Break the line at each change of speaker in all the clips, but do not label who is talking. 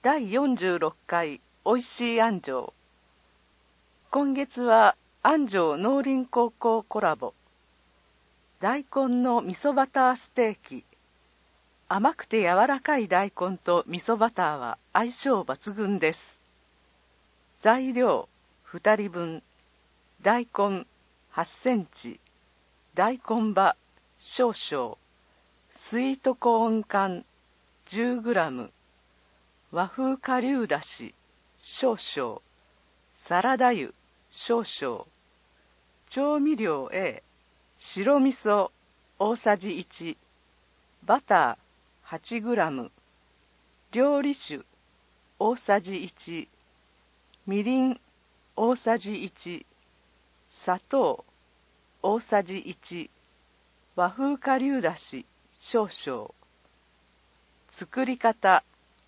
第46回おいしい安城。今月は安城農林高校コラボ。大根の味噌バターステーキ。甘くて柔らかい大根と味噌バターは相性抜群です。材料2人分。大根8センチ。大根葉少々。スイートコーン缶10グラム。和風顆粒だし少々、サラダ油少々、調味料 A、白味噌大さじ1、バター8グラム、料理酒大さじ1、みりん大さじ1、砂糖大さじ1、和風顆粒だし少々。作り方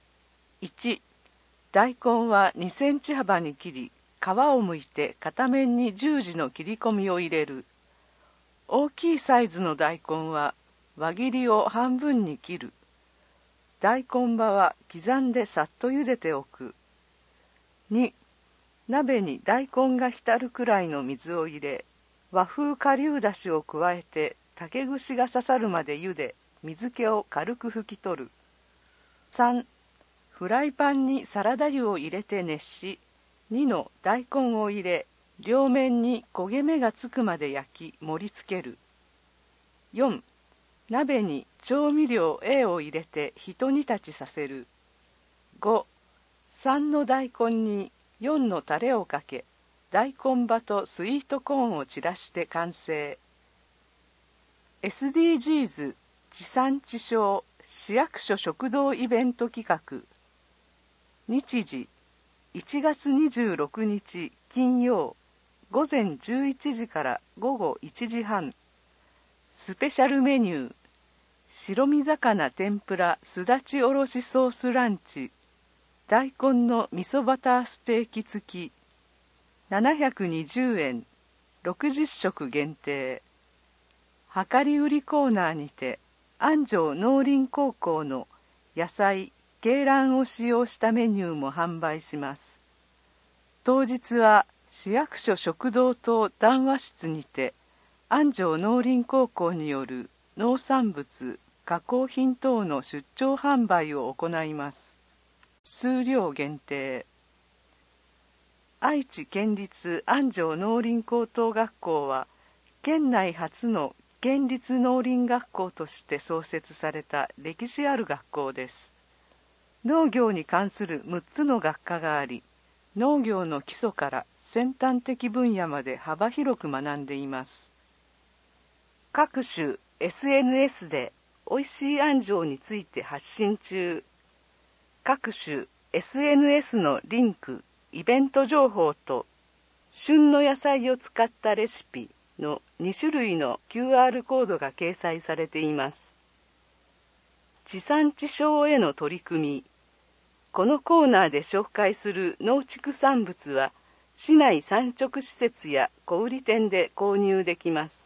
1、大根は2センチ幅に切り、皮を剥いて片面に十字の切り込みを入れる。大きいサイズの大根は輪切りを半分に切る。大根葉は刻んでさっと茹でておく。2、鍋に大根が浸るくらいの水を入れ、和風顆粒だしを加えて竹串が刺さるまで茹で、水気を軽く拭き取る。3、フライパンにサラダ油を入れて熱し、2の大根を入れ、両面に焦げ目がつくまで焼き盛り付ける。4、鍋に調味料 A を入れて一煮立ちさせる。5、3の大根に4のタレをかけ、大根葉とスイートコーンを散らして完成。SDGs 地産地消市役所食堂イベント企画。日時1月26日金曜午前11時から午後1時半。スペシャルメニュー白身魚天ぷらすだちおろしソースランチ、大根の味噌バターステーキ付き720円、60食限定。量り売りコーナーにて安城農林高校の野菜鶏卵を使用したメニューも販売します。当日は市役所食堂と談話室にて安城農林高校による農産物加工品等の出張販売を行います。数量限定。愛知県立安城農林高等学校は県内初の県立農林学校として創設された歴史ある学校です。農業に関する6つの学科があり、農業の基礎から先端的分野まで幅広く学んでいます。各種 SNS でおいしい安城について発信中。各種 SNS のリンク、イベント情報と旬の野菜を使ったレシピの2種類の QR コードが掲載されています。地産地消への取り組み。このコーナーで紹介する農畜産物は市内産直施設や小売店で購入できます。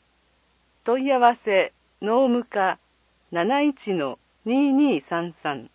問い合わせ農務課 71-2233